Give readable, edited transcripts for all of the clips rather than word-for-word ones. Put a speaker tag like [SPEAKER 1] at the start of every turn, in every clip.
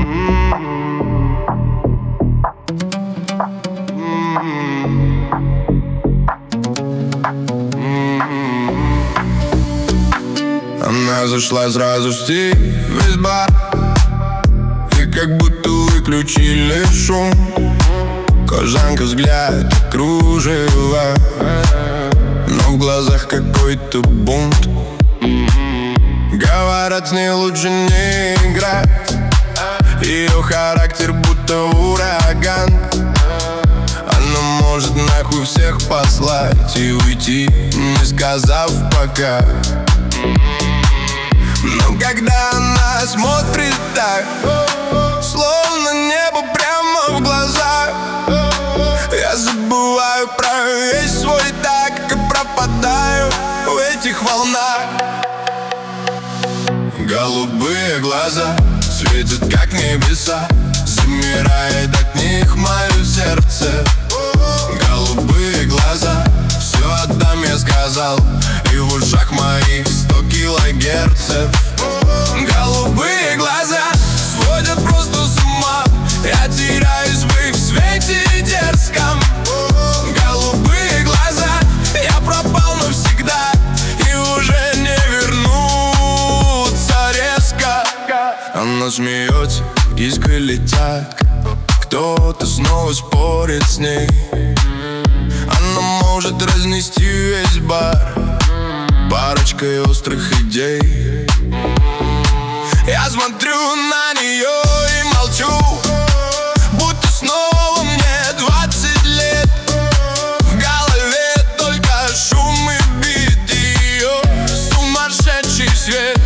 [SPEAKER 1] Она зашла сразу в весь бар, и как будто выключили шум. Кожанка, взгляд, кружева, но в глазах какой-то бунт. Говорят, с ней лучше не играть, ее характер будто ураган. Она может нахуй всех послать и уйти, не сказав пока. Но когда она смотрит так, словно небо прямо в глаза, я забываю про весь свой так и пропадаю в этих волнах. Голубые глаза светят как небеса, замирает от них мое сердце. Голубые глаза, все отдам, я сказал, и в ушах моих 100 килогерцев. Голубые глаза сводят просто с ума, я теряюсь в их свете дерзком. Голубые глаза, я пропал навсегда, и уже не вернуться резко. Она смеется, искры летят, кто-то снова спорит с ней. Она может разнести весь бар парочкой острых идей. Я смотрю на нее и молчу, будто снова мне 20 лет. В голове только шум и бит ее сумасшедший свет.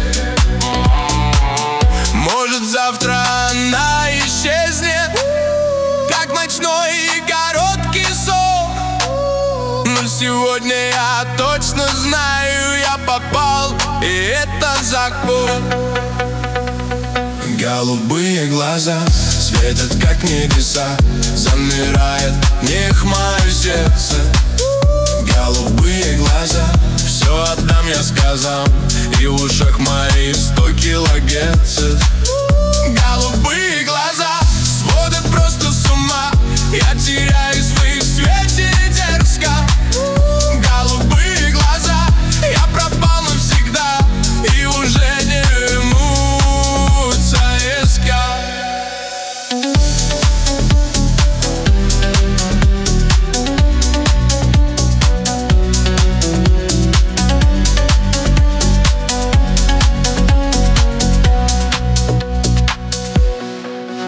[SPEAKER 1] Может, завтра она исчезнет, как ночной и короткий сон. Но сегодня я точно знаю, я попал, и это закон. Голубые глаза светят как небеса, замирает в них мое сердце. Голубые глаза, все отдам, я сказал, и в ушах моих 100 килогерцев. Голубые глаза.